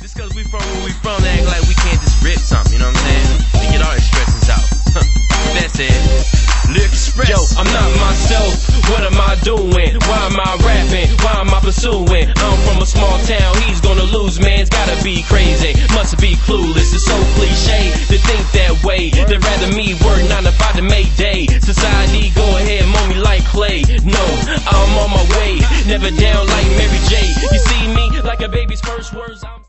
Just cause we from where we from, act like we can't just rip something, you know what I'm saying? To get our expressions out. That's it. Lyric Express. Yo, I'm not myself, what am I doing? Why am I rapping? Why am I pursuing? I'm from a small town, he's gonna lose, man. It's gotta be crazy, must be clueless. It's so cliche to think that way. They'd rather me work 9 to 5 to make day. Society, go ahead, mold me like clay. No, I'm on my way, never down like Mary J. You see me like a baby's first words.